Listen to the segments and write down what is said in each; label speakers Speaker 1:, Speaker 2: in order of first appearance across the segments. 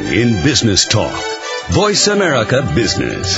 Speaker 1: in business talk. Voice America Business.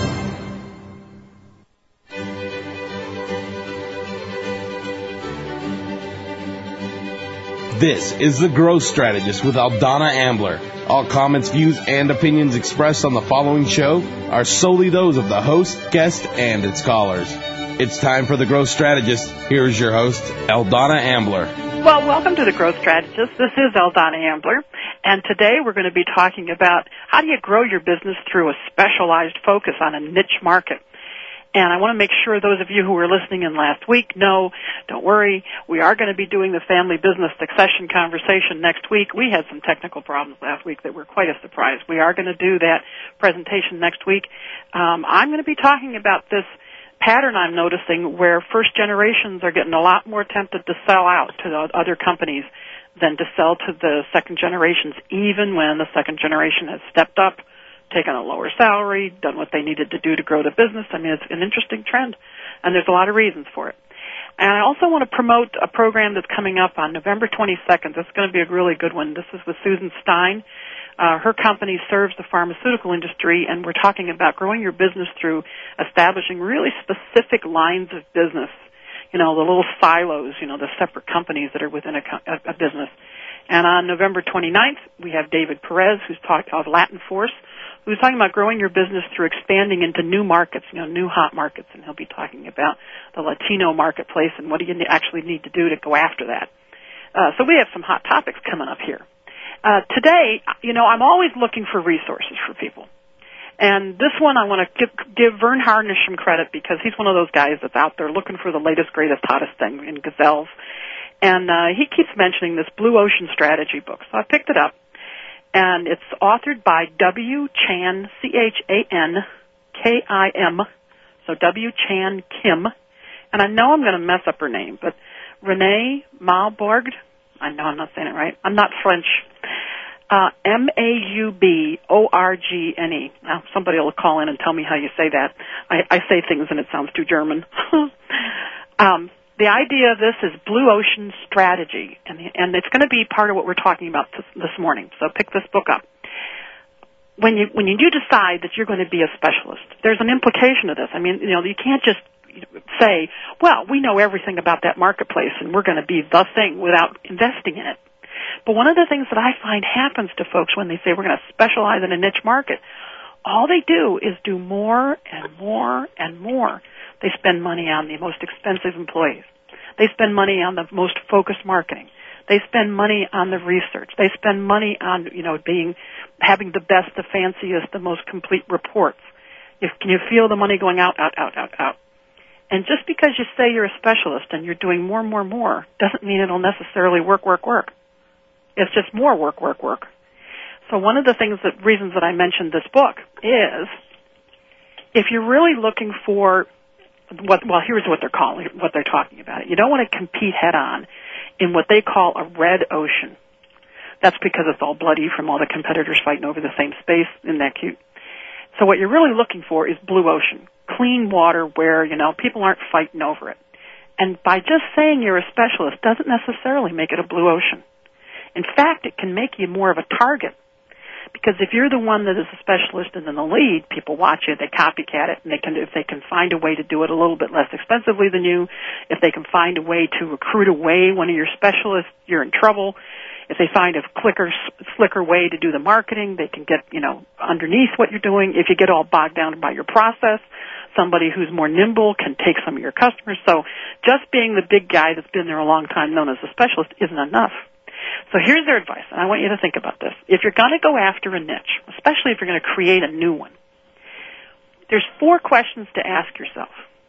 Speaker 2: This is The Growth Strategist with Aldana Ambler. All comments, views, and opinions expressed on the following show are solely those of the host, guest, and its callers. It's time for The Growth Strategist. Here's your host, Aldana Ambler.
Speaker 3: Well, welcome to The Growth Strategist. This is Aldana Ambler, and today we're going to be talking about how do you grow your business through a specialized focus on a niche market. And I want to make sure those of you who were listening in last week know, don't worry, we are going to be doing the family business succession conversation next week. We had some technical problems last week that were quite a surprise. We are going to do that presentation next week. I'm going to be talking about this pattern I'm noticing where first generations are getting a lot more tempted to sell out to other companies than to sell to the second generations, even when the second generation has stepped up, taken a lower salary, done what they needed to do to grow the business. I mean, it's an interesting trend, and there's a lot of reasons for it. And I also want to promote a program that's coming up on November 22nd. It's going to be a really good one. This is with Susan Stein. Her company serves the pharmaceutical industry, and we're talking about growing your business through establishing really specific lines of business, you know, the little silos, you know, the separate companies that are within a business. And on November 29th, we have David Perez, who's talking of Latin Force, who's talking about growing your business through expanding into new markets, you know, new hot markets, and he'll be talking about the Latino marketplace and what do you actually need to do to go after that. So we have some hot topics coming up here. Today, you know, I'm always looking for resources for people. And this one I want to give Vern Harnish some credit because he's one of those guys that's out there looking for the latest, greatest, hottest thing in gazelles. And he keeps mentioning this Blue Ocean Strategy book. So I picked it up. And it's authored by W. Chan, Chankim, so W. Chan Kim. And I know I'm going to mess up her name, but Renee Mauborgne. I know I'm not saying it right. I'm not French. Mauborgne. Now, somebody will call in and tell me how you say that. I say things and it sounds too German. The idea of this is Blue Ocean Strategy, and it's going to be part of what we're talking about this morning. So pick this book up. When you do decide that you're going to be a specialist, there's an implication of this. I mean, you know, you can't just say, well, we know everything about that marketplace and we're going to be the thing without investing in it. But one of the things that I find happens to folks when they say we're going to specialize in a niche market, all they do is do more and more and more. They spend money on the most expensive employees. They spend money on the most focused marketing. They spend money on the research. They spend money on, you know, having the best, the fanciest, the most complete reports. Can you feel the money going out? And just because you say you're a specialist and you're doing more doesn't mean it'll necessarily work. It's just more work. So one of the reasons that I mentioned this book is if you're really looking for here's what they're talking about. You don't want to compete head on in what they call a red ocean. That's because it's all bloody from all the competitors fighting over the same space. Isn't that cute? So what you're really looking for is blue ocean, clean water where, you know, people aren't fighting over it. And by just saying you're a specialist doesn't necessarily make it a blue ocean. In fact, it can make you more of a target. Because if you're the one that is a specialist and in the lead, people watch you, they copycat it, and if they can find a way to do it a little bit less expensively than you, if they can find a way to recruit away one of your specialists, you're in trouble. If they find a slicker way to do the marketing, they can get, you know, underneath what you're doing. If you get all bogged down by your process, somebody who's more nimble can take some of your customers. So just being the big guy that's been there a long time known as a specialist isn't enough. So here's their advice, and I want you to think about this. If you're going to go after a niche, especially if you're going to create a new one, there's 4 questions to ask yourself.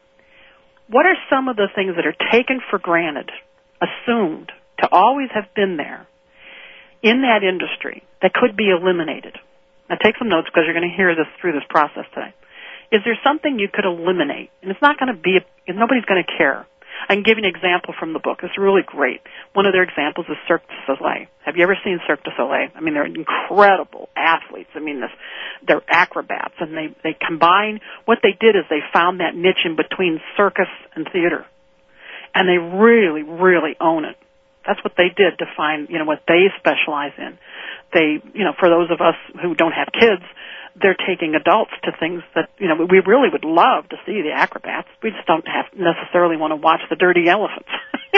Speaker 3: What are some of the things that are taken for granted, assumed to always have been there in that industry that could be eliminated? Now take some notes because you're going to hear this through this process today. Is there something you could eliminate? And it's not going to be, nobody's going to care. I can give you an example from the book. It's really great. One of their examples is Cirque du Soleil. Have you ever seen Cirque du Soleil? I mean, they're incredible athletes. I mean, they're acrobats, and they combine. What they did is they found that niche in between circus and theater, and they really, really own it. That's what they did to find, what they specialize in. They, for those of us who don't have kids, they're taking adults to things that, we really would love to see the acrobats. We just don't necessarily want to watch the dirty elephants.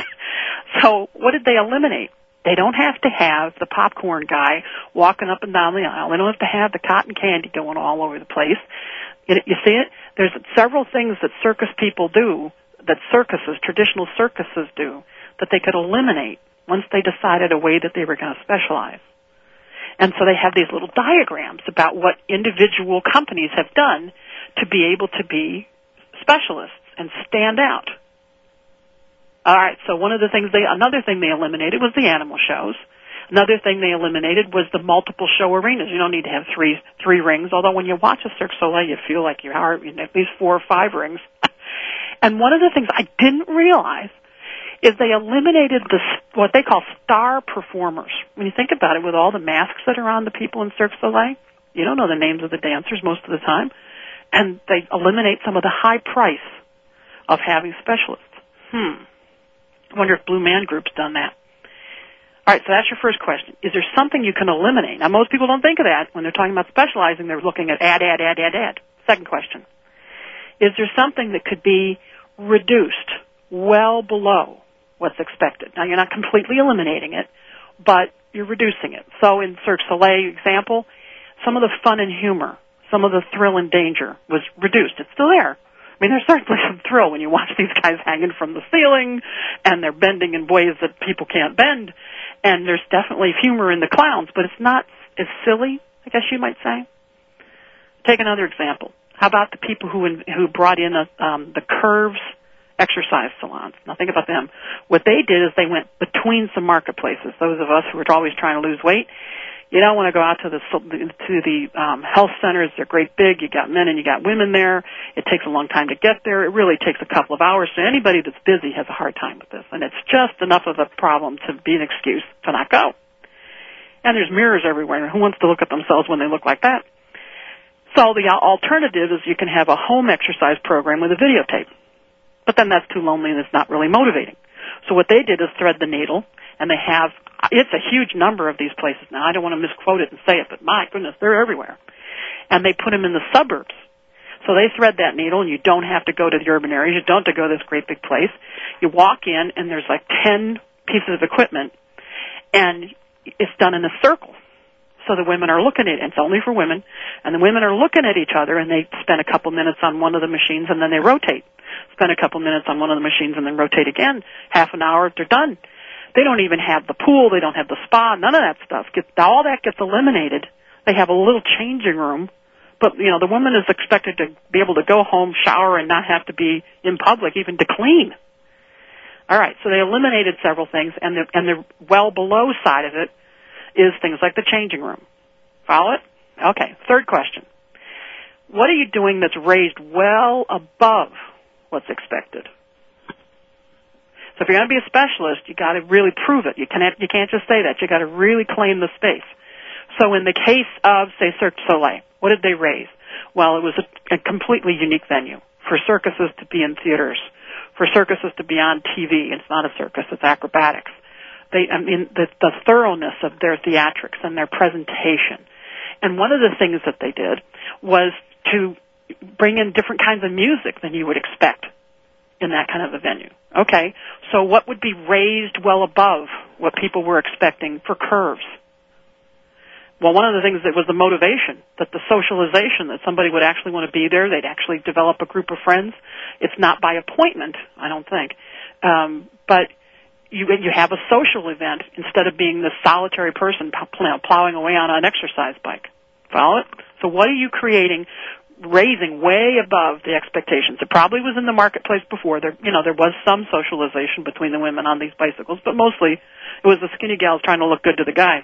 Speaker 3: So what did they eliminate? They don't have to have the popcorn guy walking up and down the aisle. They don't have to have the cotton candy going all over the place. You see it? There's several things that circus people do, that traditional circuses do, that they could eliminate once they decided a way that they were going to specialize. And so they have these little diagrams about what individual companies have done to be able to be specialists and stand out. All right, so another thing they eliminated was the animal shows. Another thing they eliminated was the multiple show arenas. You don't need to have three rings, although when you watch a Cirque du Soleil, you feel like you are at least 4 or 5 rings. And one of the things I didn't realize is they eliminated what they call star performers. When you think about it, with all the masks that are on the people in Cirque du Soleil, you don't know the names of the dancers most of the time. And they eliminate some of the high price of having specialists. I wonder if Blue Man Group's done that. All right, so that's your first question. Is there something you can eliminate? Now, most people don't think of that. When they're talking about specializing, they're looking at add. Second question. Is there something that could be reduced well below what's expected? Now, you're not completely eliminating it, but you're reducing it. So in Cirque du Soleil example, some of the fun and humor, some of the thrill and danger was reduced. It's still there. I mean, there's certainly some thrill when you watch these guys hanging from the ceiling, and they're bending in ways that people can't bend, and there's definitely humor in the clowns, but it's not as silly, I guess you might say. Take another example. How about the people who brought in the Curves exercise salons? Now think about them. What they did is they went between some marketplaces. Those of us who are always trying to lose weight, you don't want to go out to the health centers. They're great big. You got men and you got women there. It takes a long time to get there. It really takes a couple of hours. So anybody that's busy has a hard time with this, and it's just enough of a problem to be an excuse to not go. And there's mirrors everywhere. Who wants to look at themselves when they look like that? So the alternative is you can have a home exercise program with a videotape. But then that's too lonely and it's not really motivating. So what they did is thread the needle, and it's a huge number of these places now. I don't want to misquote it and say it, but my goodness, they're everywhere. And they put them in the suburbs. So they thread that needle, and you don't have to go to the urban areas. You don't have to go to this great big place. You walk in, and there's like 10 pieces of equipment, and it's done in a circle. So the women are looking at it. It's only for women. And the women are looking at each other, and they spend a couple minutes on one of the machines, and then they rotate. Spend a couple minutes on one of the machines, and then rotate again. Half an hour, they're done. They don't even have the pool. They don't have the spa. None of that stuff. All that gets eliminated. They have a little changing room. But, the woman is expected to be able to go home, shower, and not have to be in public, even to clean. All right, so they eliminated several things, and the well below side of it is things like the changing room. Follow it? Okay, third question. What are you doing that's raised well above what's expected? So if you're going to be a specialist, you got to really prove it. You can't just say that. You got to really claim the space. So in the case of, say, Cirque du Soleil, what did they raise? Well, it was a completely unique venue for circuses to be in theaters, for circuses to be on TV. It's not a circus; it's acrobatics. The thoroughness of their theatrics and their presentation. And one of the things that they did was to bring in different kinds of music than you would expect in that kind of a venue. Okay, so what would be raised well above what people were expecting for Curves? Well, one of the things that was the motivation, that the socialization, that somebody would actually want to be there, they'd actually develop a group of friends. It's not by appointment, I don't think, but you have a social event instead of being this solitary person plowing away on an exercise bike. Follow it? So what are you creating, raising way above the expectations? It probably was in the marketplace before. There was some socialization between the women on these bicycles, but mostly it was the skinny gals trying to look good to the guys.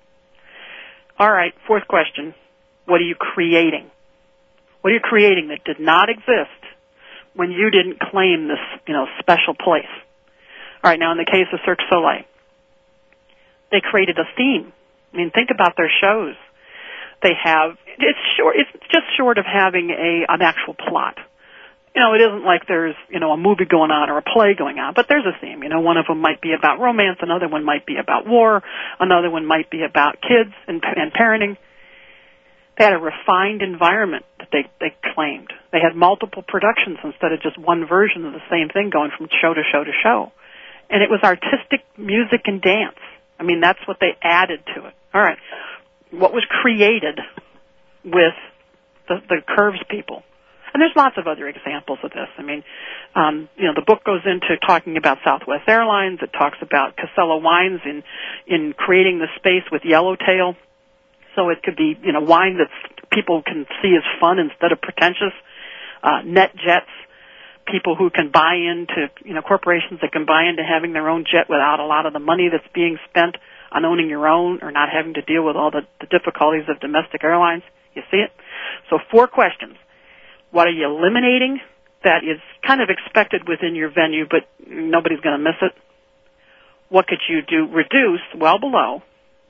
Speaker 3: All right, fourth question. What are you creating? What are you creating that did not exist when you didn't claim this, special place? All right, now in the case of Cirque du Soleil, they created a theme. I mean, think about their shows. It's just short of having an actual plot. It isn't like there's, a movie going on or a play going on, but there's a theme. One of them might be about romance, another one might be about war, another one might be about kids and parenting. They had a refined environment that they claimed. They had multiple productions instead of just one version of the same thing going from show to show to show. And it was artistic music and dance. That's what they added to it. All right. What was created with the Curves people? And there's lots of other examples of this. The book goes into talking about Southwest Airlines. It talks about Casella Wines in creating the space with Yellowtail. So it could be, wine that people can see as fun instead of pretentious. NetJets, people who can buy into, corporations that can buy into having their own jet without a lot of the money that's being spent on owning your own or not having to deal with all the difficulties of domestic airlines. You see it? So 4 questions. What are you eliminating that is kind of expected within your venue, but nobody's going to miss it? What could you reduce well below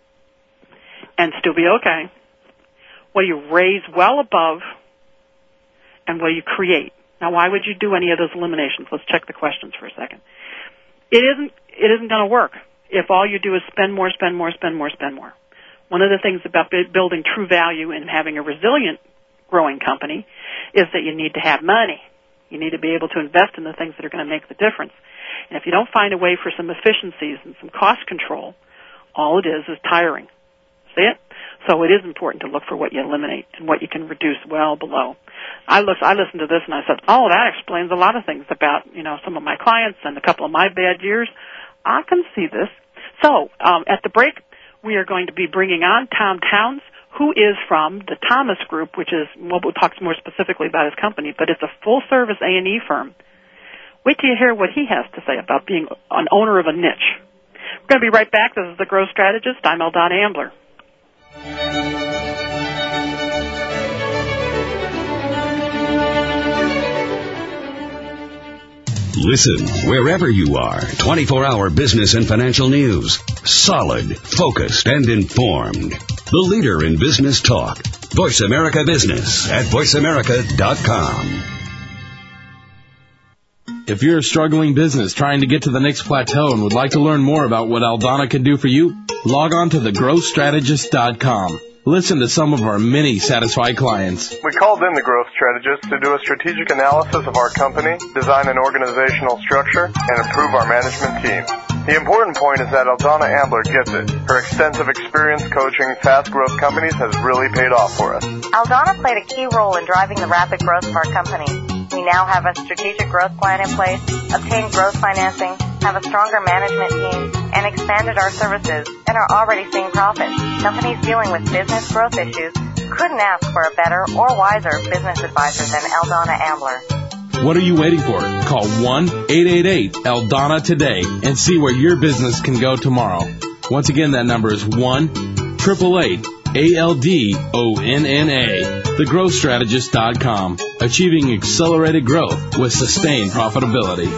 Speaker 3: and still be okay? What do you raise well above, and what do you create? Now, why would you do any of those eliminations? Let's check the questions for a second. It isn't going to work if all you do is spend more, spend more, spend more, spend more. One of the things about building true value and having a resilient growing company is that you need to have money. You need to be able to invest in the things that are going to make the difference. And if you don't find a way for some efficiencies and some cost control, all it is tiring. See it? So it is important to look for what you eliminate and what you can reduce well below. I listened to this and I said, that explains a lot of things about, some of my clients and a couple of my bad years. I can see this. So at the break, we are going to be bringing on Tom Towns, who is from the Thomas Group, which is, we'll talk more specifically about his company, but it's a full-service A&E firm. Wait till you hear what he has to say about being an owner of a niche. We're going to be right back. This is The Growth Strategist. I'm Eldonna Ambler.
Speaker 1: Listen wherever you are. 24-hour business and financial news. Solid, focused, and informed. The leader in business talk. Voice America Business at voiceamerica.com.
Speaker 2: If you're a struggling business trying to get to the next plateau and would like to learn more about what Eldonna can do for you, log on to thegrowthstrategist.com. Listen to some of our many satisfied clients.
Speaker 4: We called in the Growth Strategist to do a strategic analysis of our company, design an organizational structure, and improve our management team. The important point is that Eldonna Ambler gets it. Her extensive experience coaching fast-growth companies has really paid off for us.
Speaker 5: Eldonna played a key role in driving the rapid growth of our company. We now have a strategic growth plan in place, obtained growth financing, have a stronger management team, and expanded our services, and are already seeing profits. Companies dealing with business growth issues couldn't ask for a better or wiser business advisor than Eldonna Ambler.
Speaker 2: What are you waiting for? Call 1-888-ELDONNA today and see where your business can go tomorrow. Once again, that number is 1-888-ALDONNA. TheGrowthStrategist.com. Achieving accelerated growth with sustained profitability.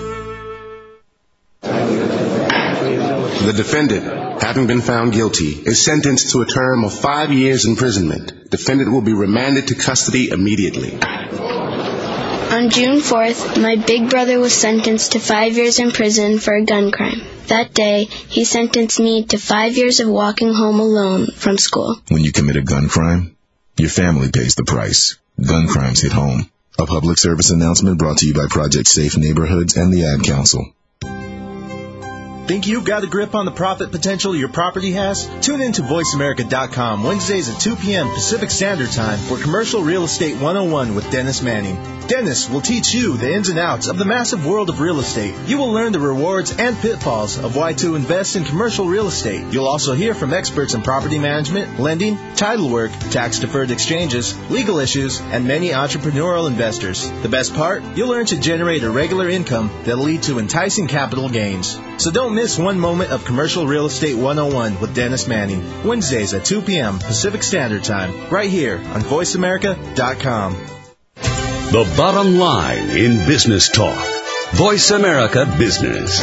Speaker 6: The defendant, having been found guilty, is sentenced to a term of 5 years imprisonment. Defendant will be remanded to custody immediately.
Speaker 7: On June 4th, my big brother was sentenced to 5 years in prison for a gun crime. That day, he sentenced me to 5 years of walking home alone from school.
Speaker 8: When you commit a gun crime, your family pays the price. Gun crimes hit home. A public service announcement brought to you by Project Safe Neighborhoods and the Ad Council.
Speaker 9: Think you've got a grip on the profit potential your property has? Tune in to VoiceAmerica.com Wednesdays at 2 p.m. Pacific Standard Time for Commercial Real Estate 101 with Dennis Manning. Dennis will teach you the ins and outs of the massive world of real estate. You will learn the rewards and pitfalls of why to invest in commercial real estate. You'll also hear from experts in property management, lending, title work, tax-deferred exchanges, legal issues, and many entrepreneurial investors. The best part? You'll learn to generate a regular income that'll lead to enticing capital gains. So don't miss one moment of Commercial Real Estate 101 with Dennis Manning. Wednesdays at 2 p.m. Pacific Standard Time, right here on VoiceAmerica.com.
Speaker 1: The bottom line in business talk. Voice America Business.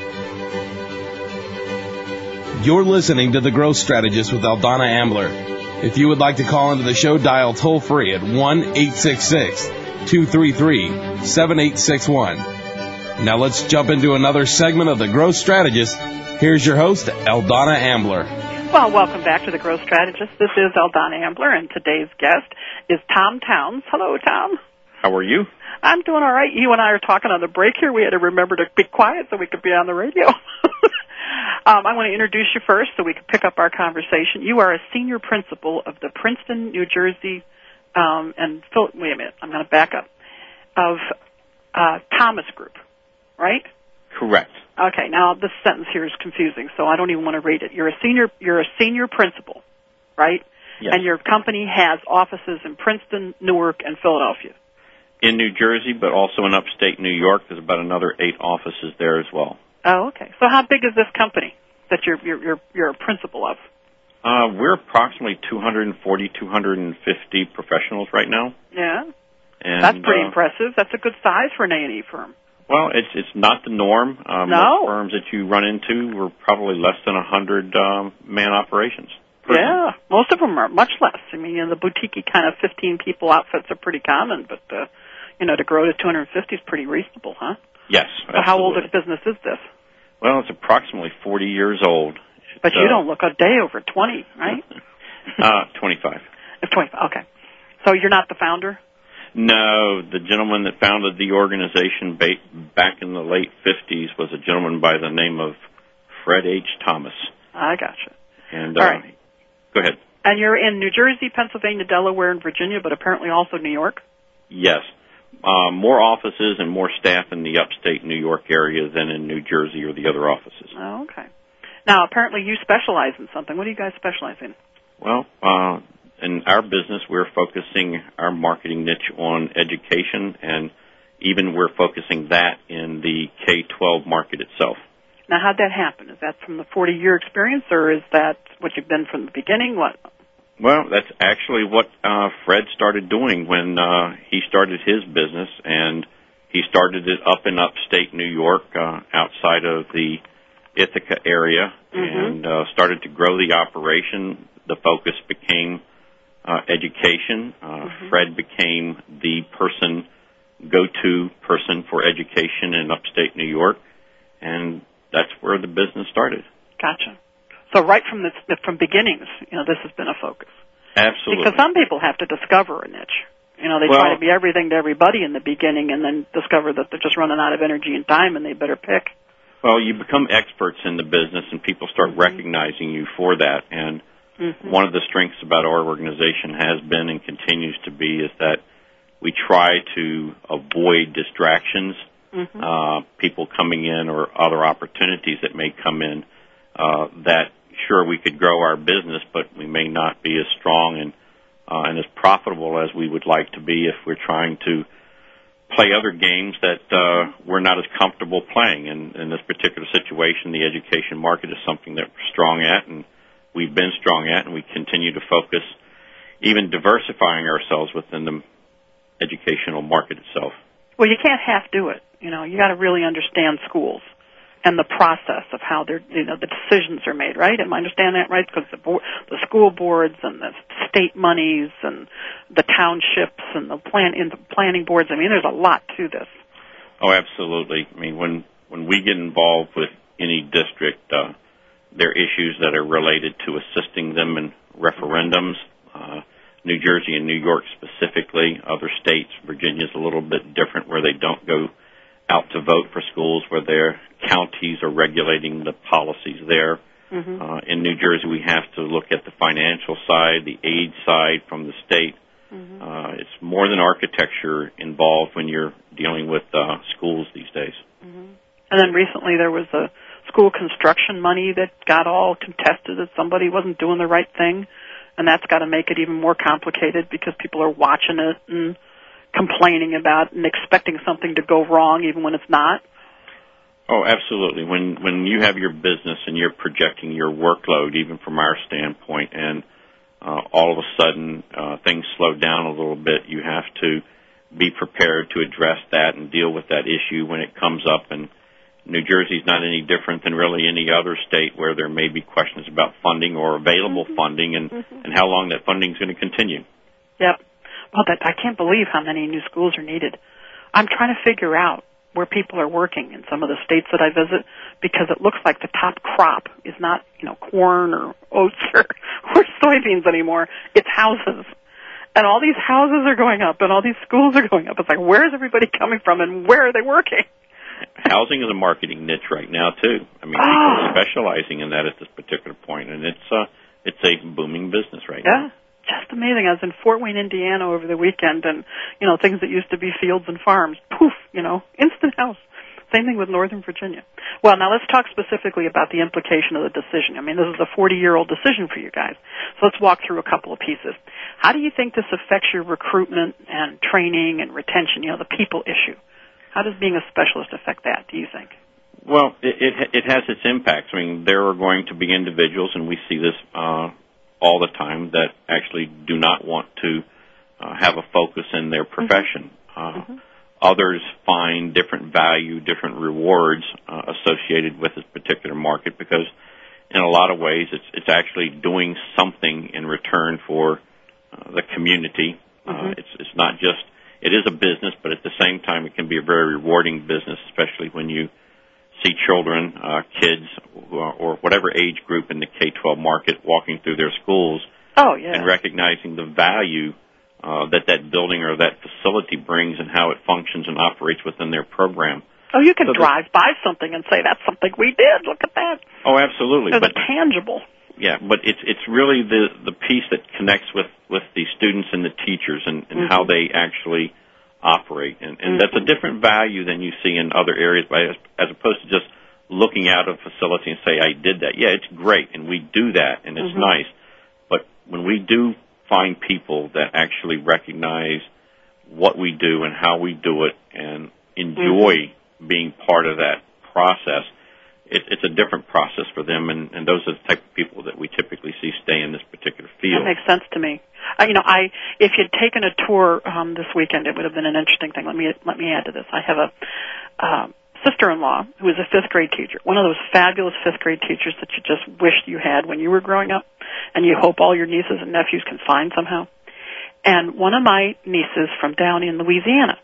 Speaker 2: You're listening to The Growth Strategist with Eldonna Ambler. If you would like to call into the show, dial toll-free at 1-866-233-7861. Now let's jump into another segment of The Growth Strategist. Here's your host, Eldonna Ambler.
Speaker 3: Well, welcome back to The Growth Strategist. This is Eldonna Ambler, and today's guest is Tom Towns. Hello, Tom.
Speaker 10: How are you?
Speaker 3: I'm doing all right. You and I are talking on the break here. We had to remember to be quiet so we could be on the radio. I want to introduce you first so we can pick up our conversation. You are a senior principal of the Princeton, New Jersey, wait a minute, I'm going to back up, of Thomas Group, right?
Speaker 10: Correct.
Speaker 3: Okay, now this sentence here is confusing, so I don't even want to read it. You're a senior principal, right?
Speaker 10: Yes.
Speaker 3: And your company has offices in Princeton, Newark, and Philadelphia.
Speaker 10: In New Jersey, but also in upstate New York. There's about another 8 offices there as well.
Speaker 3: Oh, okay. So how big is this company that you're a principal of?
Speaker 10: We're approximately 240, 250 professionals right now.
Speaker 3: Yeah.
Speaker 10: And,
Speaker 3: that's pretty impressive. That's a good size for an A&E firm.
Speaker 10: Well, it's not the norm.
Speaker 3: No.
Speaker 10: Most firms that you run into were probably less than 100 man operations.
Speaker 3: Yeah, most of them are much less. I mean, the boutique kind of 15 people outfits are pretty common, but to grow to 250 is pretty reasonable, huh?
Speaker 10: Yes.
Speaker 3: So how old a business is this?
Speaker 10: Well, it's approximately 40 years old.
Speaker 3: But you don't look a day over 20, right?
Speaker 10: 25.
Speaker 3: It's 25. Okay. So you're not the founder?
Speaker 10: No, the gentleman that founded the organization back in the late 50s was a gentleman by the name of Fred H. Thomas.
Speaker 3: I gotcha.
Speaker 10: And
Speaker 3: all right.
Speaker 10: Go ahead.
Speaker 3: And you're in New Jersey, Pennsylvania, Delaware, and Virginia, but apparently also New York?
Speaker 10: Yes. More offices and more staff in the upstate New York area than in New Jersey or the other offices.
Speaker 3: Oh, okay. Now, apparently you specialize in something. What do you guys specialize in?
Speaker 10: Well, in our business, we're focusing our marketing niche on education, and even we're focusing that in the K-12 market itself.
Speaker 3: Now, how'd that happen? Is that from the 40-year experience, or is that what you've been from the beginning? What?
Speaker 10: Well, that's actually what Fred started doing when he started his business, and he started it up in upstate New York, outside of the Ithaca area, and started to grow the operation. The focus became education. Fred became the go-to person for education in upstate New York, and that's where the business started.
Speaker 3: Gotcha. So right from beginnings, this has been a focus.
Speaker 10: Absolutely.
Speaker 3: Because some people have to discover a niche. They try to be everything to everybody in the beginning and then discover that they're just running out of energy and time and they better pick.
Speaker 10: Well, you become experts in the business and people start recognizing you for that. And one of the strengths about our organization has been and continues to be is that we try to avoid distractions, people coming in or other opportunities that may come in. That sure we could grow our business, but we may not be as strong and as profitable as we would like to be if we're trying to play other games that we're not as comfortable playing. And in this particular situation, the education market is something that we're strong at, and we've been strong at, and we continue to focus, even diversifying ourselves within the educational market itself.
Speaker 3: Well, you can't half do it. You got to really understand schools and the process of how they're, the decisions are made, right? Am I understand that right? Because the school boards and the state monies and the townships and the planning boards. I mean, there's a lot to this.
Speaker 10: Oh, absolutely. I mean, when we get involved with any district, there are issues that are related to assisting them in referendums. New Jersey and New York specifically. Other states, Virginia's a little bit different, where they don't go out to vote for schools, where their counties are regulating the policies there. In New Jersey, we have to look at the financial side, the aid side from the state. It's more than architecture involved when you're dealing with schools these days.
Speaker 3: And then recently there was a school construction money that got all contested that somebody wasn't doing the right thing, and that's got to make it even more complicated because people are watching it and complaining about and expecting something to go wrong even when it's not.
Speaker 10: Oh, absolutely. When you have your business and you're projecting your workload, even from our standpoint, and all of a sudden things slow down a little bit, you have to be prepared to address that and deal with that issue when it comes up. And New Jersey's not any different than really any other state where there may be questions about funding or available funding and how long that funding is going to continue.
Speaker 3: Yep. Well, I can't believe how many new schools are needed. I'm trying to figure out where people are working in some of the states that I visit, because it looks like the top crop is not, corn or oats or soybeans anymore. It's houses. And all these houses are going up and all these schools are going up. It's like, where is everybody coming from and where are they working?
Speaker 10: Housing is a marketing niche right now, too. I mean, people are specializing in that at this particular point, and it's a booming business right now.
Speaker 3: Yeah. Just amazing. I was in Fort Wayne, Indiana over the weekend, and, things that used to be fields and farms, poof, instant house. Same thing with Northern Virginia. Well, now let's talk specifically about the implication of the decision. I mean, this is a 40-year-old decision for you guys. So let's walk through a couple of pieces. How do you think this affects your recruitment and training and retention, the people issue? How does being a specialist affect that, do you think?
Speaker 10: Well, it has its impacts. I mean, there are going to be individuals, and we see this all the time, that actually do not want to have a focus in their profession. Others find different value, different rewards associated with this particular market, because in a lot of ways it's actually doing something in return for the community. It's not just, it is a business, but at the same time it can be a very rewarding business, especially when you see children, kids, or whatever age group in the K-12 market walking through their schools and recognizing the value that building or that facility brings and how it functions and operates within their program.
Speaker 3: Oh, you can drive by something and say, that's something we did. Look at that.
Speaker 10: Oh, absolutely.
Speaker 3: It's tangible.
Speaker 10: Yeah, but it's really the piece that connects with the students and the teachers and how they actually operate. And that's a different value than you see in other areas, as opposed to just looking out of a facility and say, I did that. Yeah, it's great, and we do that, and it's nice. But when we do find people that actually recognize what we do and how we do it and enjoy being part of that process, it's a different process for them, and those are the type of people that we typically see stay in this particular field.
Speaker 3: That makes sense to me. If you'd taken a tour this weekend, it would have been an interesting thing. Let me add to this. I have a sister-in-law who is a fifth-grade teacher, one of those fabulous fifth-grade teachers that you just wished you had when you were growing up, and you hope all your nieces and nephews can find somehow. And one of my nieces from down in Louisiana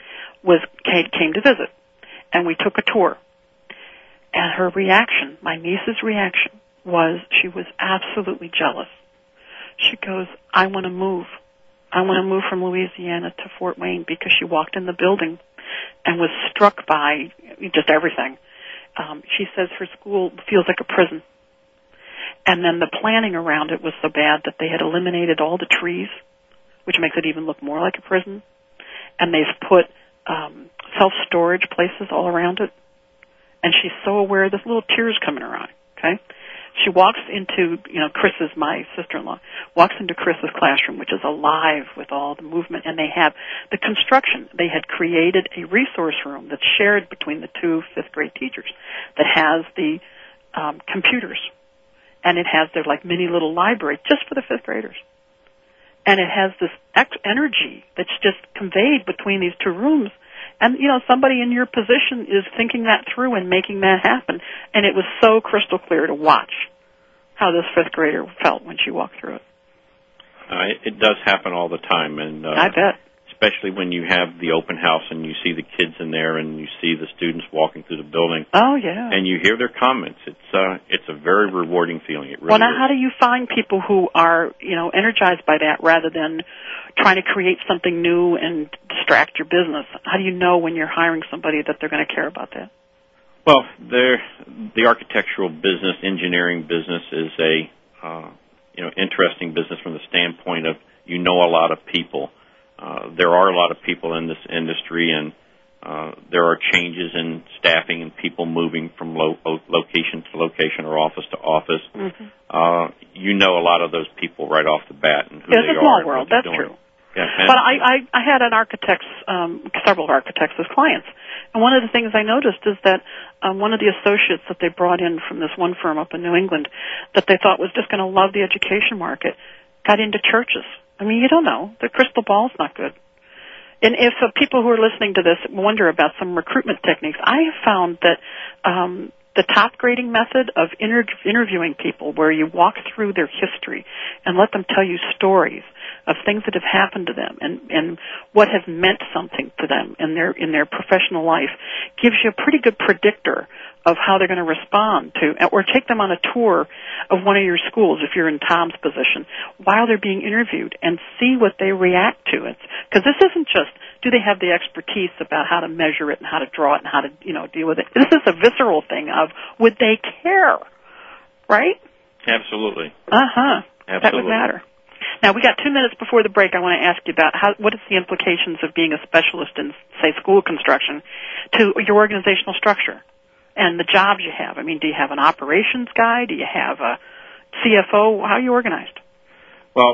Speaker 3: came to visit, and we took a tour. And her reaction, my niece's reaction, was she was absolutely jealous. She goes, I want to move. I want to move from Louisiana to Fort Wayne, because she walked in the building and was struck by just everything. She says her school feels like a prison. And then the planning around it was so bad that they had eliminated all the trees, which makes it even look more like a prison. And they've put self-storage places all around it. And she's so aware, there's little tears coming her eye, okay? She walks into, Chris's, my sister-in-law, walks into Chris's classroom, which is alive with all the movement, and they have the construction. They had created a resource room that's shared between the two fifth-grade teachers that has the computers, and it has their, mini little library just for the fifth graders. And it has this energy that's just conveyed between these two rooms. And, somebody in your position is thinking that through and making that happen. And it was so crystal clear to watch how this fifth grader felt when she walked through it.
Speaker 10: It does happen all the time. And
Speaker 3: I bet.
Speaker 10: Especially when you have the open house and you see the kids in there and you see the students walking through the building.
Speaker 3: Oh, yeah.
Speaker 10: And you hear their comments. It's a very rewarding feeling. It really
Speaker 3: well, now,
Speaker 10: is.
Speaker 3: how do you find people who are, energized by that rather than trying to create something new and distract your business? How do you know when you're hiring somebody that they're going to care about that?
Speaker 10: Well, the architectural business, engineering business is a interesting business from the standpoint of a lot of people. There are a lot of people in this industry, and there are changes in staffing and people moving from location to location or office to office. A lot of those people right off the bat and who they are.
Speaker 3: It's a small world, that's true.
Speaker 10: Yeah,
Speaker 3: but I had several architects as clients, and one of the things I noticed is that one of the associates that they brought in from this one firm up in New England that they thought was just going to love the education market got into churches. I mean, you don't know. The crystal ball's not good. And if people who are listening to this wonder about some recruitment techniques, I have found that the top grading method of interviewing people, where you walk through their history and let them tell you stories of things that have happened to them and what has meant something to them in their professional life, gives you a pretty good predictor of how they're going to respond to, or take them on a tour of one of your schools if you're in Tom's position while they're being interviewed and see what they react to. Because this isn't just, do they have the expertise about how to measure it and how to draw it and how to, deal with it. This is a visceral thing of, would they care? Right?
Speaker 10: Absolutely.
Speaker 3: Uh-huh.
Speaker 10: Absolutely.
Speaker 3: That would matter. Now, we got 2 minutes before the break. I want to ask you about what is the implications of being a specialist in, say, school construction to your organizational structure and the jobs you have. I mean, do you have an operations guy? Do you have a CFO? How are you organized?
Speaker 10: Well,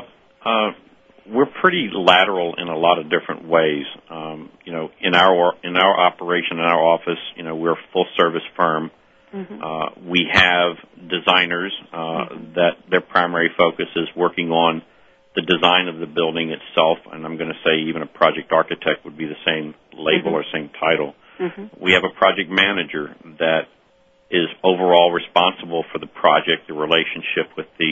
Speaker 10: we're pretty lateral in a lot of different ways. In our operation, in our office, we're a full-service firm. Mm-hmm. We have designers that their primary focus is working on the design of the building itself, and I'm going to say even a project architect would be the same label or same title. Mm-hmm. We have a project manager that is overall responsible for the project, the relationship with the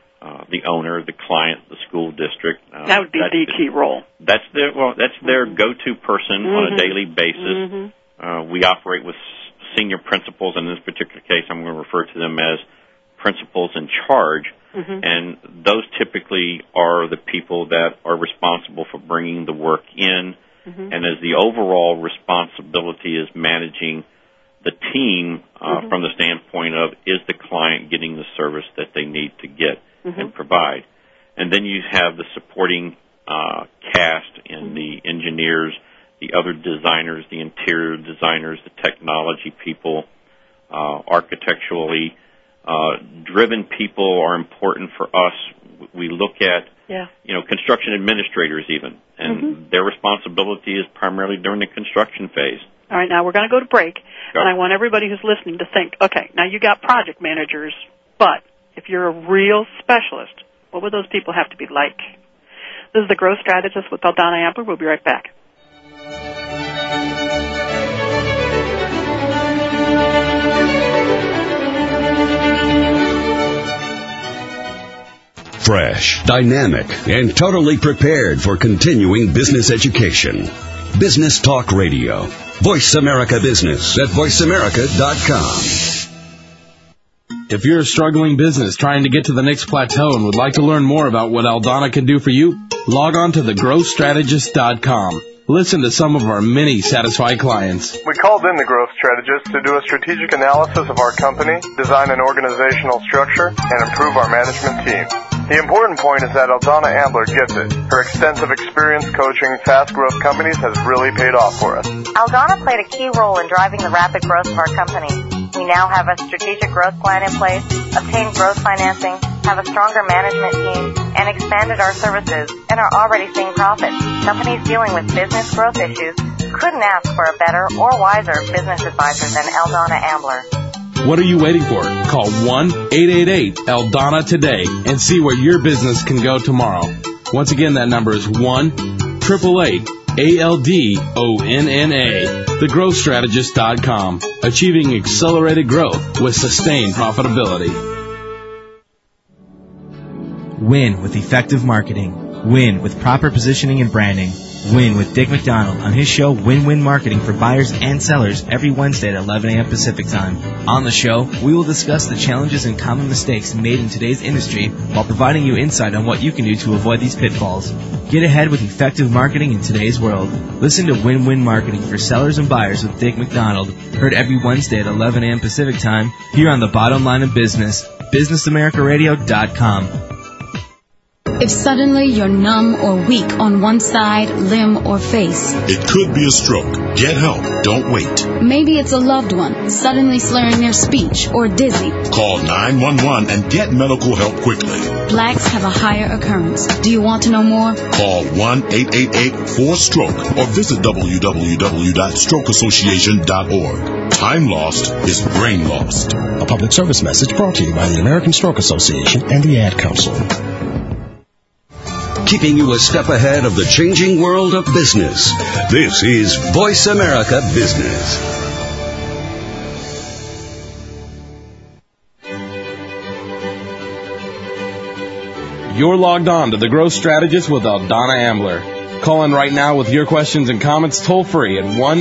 Speaker 10: owner, the client, the school district.
Speaker 3: That would be the key role.
Speaker 10: That's their go-to person on a daily basis. Mm-hmm. We operate with senior principals. In this particular case, I'm going to refer to them as principals in charge. Mm-hmm. And those typically are the people that are responsible for bringing the work in. Mm-hmm. And as the overall responsibility is managing the team from the standpoint of, is the client getting the service that they need to get and provide. And then you have the supporting cast in the engineers, the other designers, the interior designers, the technology people, architecturally driven people are important for us. We look at, construction administrators even, and their responsibility is primarily during the construction phase.
Speaker 3: All right, now we're going to go to break, and I want everybody who's listening to think, okay, now you got project managers, but if you're a real specialist, what would those people have to be like? This is The Growth Strategist with Aldana Ambler. We'll be right back.
Speaker 1: Fresh, dynamic, and totally prepared for continuing business education. Business Talk Radio. Voice America Business at voiceamerica.com.
Speaker 2: If you're a struggling business trying to get to the next plateau and would like to learn more about what Aldana can do for you, log on to thegrowthstrategist.com. Listen to some of our many satisfied clients.
Speaker 4: We called in the Growth Strategist to do a strategic analysis of our company, design an organizational structure, and improve our management team. The important point is that Aldana Ambler gets it. Her extensive experience coaching fast-growth companies has really paid off for us.
Speaker 5: Aldana played a key role in driving the rapid growth of our company. We now have a strategic growth plan in place, obtained growth financing, have a stronger management team, and expanded our services, and are already seeing profits. Companies dealing with business growth issues couldn't ask for a better or wiser business advisor than Aldana Ambler.
Speaker 2: What are you waiting for? Call 1-888-ALDANA today and see where your business can go tomorrow. Once again, that number is 1-888-ALDONNA. TheGrowthStrategist.com. Achieving accelerated growth with sustained profitability.
Speaker 11: Win with effective marketing. Win with proper positioning and branding. Win with Dick McDonald on his show Win-Win Marketing for Buyers and Sellers every Wednesday at 11 a.m. Pacific Time. On the show, we will discuss the challenges and common mistakes made in today's industry while providing you insight on what you can do to avoid these pitfalls. Get ahead with effective marketing in today's world. Listen to Win-Win Marketing for Sellers and Buyers with Dick McDonald, heard every Wednesday at 11 a.m. Pacific Time here on The Bottom Line of Business, BusinessAmericaRadio.com.
Speaker 12: If suddenly you're numb or weak on one side, limb, or face.
Speaker 13: It could be a stroke. Get help. Don't wait.
Speaker 12: Maybe it's a loved one suddenly slurring their speech or dizzy.
Speaker 13: Call 911 and get medical help quickly.
Speaker 12: Blacks have a higher occurrence. Do you want to know more?
Speaker 13: Call 1-888-4STROKE or visit www.strokeassociation.org. Time lost is brain lost.
Speaker 14: A public service message brought to you by the American Stroke Association and the Ad Council.
Speaker 1: keeping you a step ahead of the changing world of business. This is Voice America Business.
Speaker 2: You're logged on to The Growth Strategist with Aldana Ambler. Call in right now with your questions and comments toll free at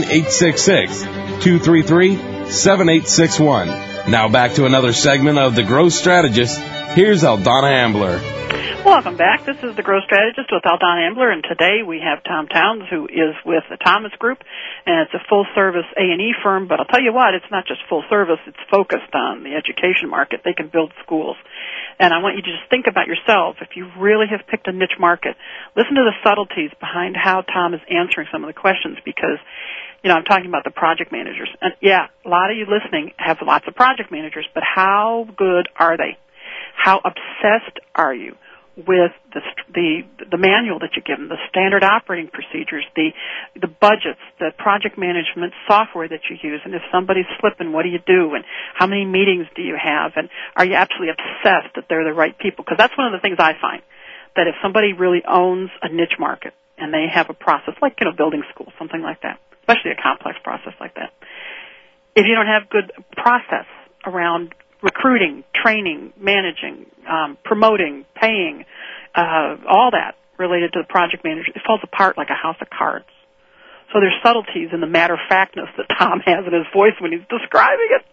Speaker 2: 1-866-233-7861. Now back to another segment of The Growth Strategist. Here's Aldana Ambler.
Speaker 3: Welcome back. This is The Growth Strategist with Aldana Ambler, and today we have Tom Towns, who is with the Thomas Group, and it's a full-service A&E firm, but I'll tell you what, it's not just full service, it's focused on the education market. They can build schools. And I want you to just think about yourself. If you really have picked a niche market, listen to the subtleties behind how Tom is answering some of the questions, because I'm talking about the project managers. And yeah, a lot of you listening have lots of project managers, but how good are they? How obsessed are you with the manual that you give them, the standard operating procedures, the budgets, the project management software that you use, and if somebody's slipping, what do you do, and how many meetings do you have, and are you absolutely obsessed that they're the right people? Because that's one of the things I find, that if somebody really owns a niche market and they have a process, like, building schools, something like that, especially a complex process like that, if you don't have good process around recruiting, training, managing, promoting, paying, all that related to the project manager, it falls apart like a house of cards. So there's subtleties in the matter-of-factness that Tom has in his voice when he's describing it.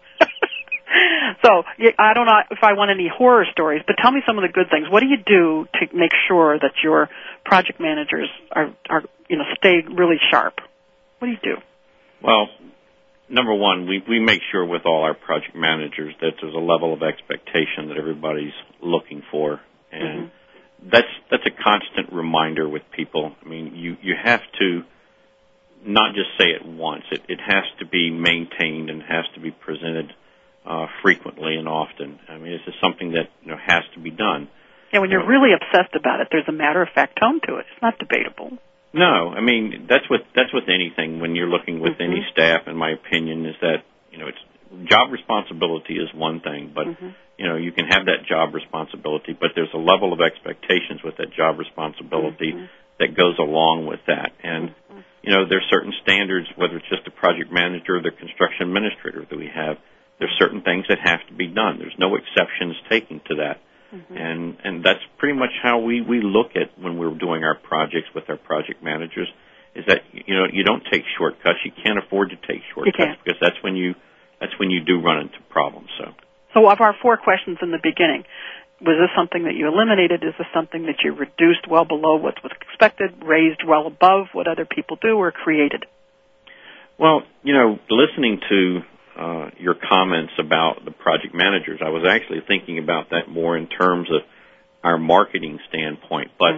Speaker 3: So I don't know if I want any horror stories, but tell me some of the good things. What do you do to make sure that your project managers are stay really sharp? What do you do?
Speaker 10: Well, number one, we make sure with all our project managers that there's a level of expectation that everybody's looking for, and that's a constant reminder with people. I mean, you have to not just say it once. It has to be maintained and has to be presented frequently and often. I mean, this is something that has to be done.
Speaker 3: Yeah, when you're really obsessed about it, there's a matter-of-fact tone to it. It's not debatable.
Speaker 10: No, I mean that's with anything. When you're looking with any staff, in my opinion, is that it's job responsibility is one thing, but you can have that job responsibility, but there's a level of expectations with that job responsibility that goes along with that, and there's certain standards, whether it's just a project manager or the construction administrator that we have. There's certain things that have to be done. There's no exceptions taken to that. And that's pretty much how we look at when we're doing our projects with our project managers, is that you don't take shortcuts. You can't afford to take shortcuts because that's when you do run into problems. So
Speaker 3: of our 4 questions in the beginning, was this something that you eliminated? Is this something that you reduced well below what was expected, raised well above what other people do, or created?
Speaker 10: Well, listening to your comments about the project managers, I was actually thinking about that more in terms of our marketing standpoint, but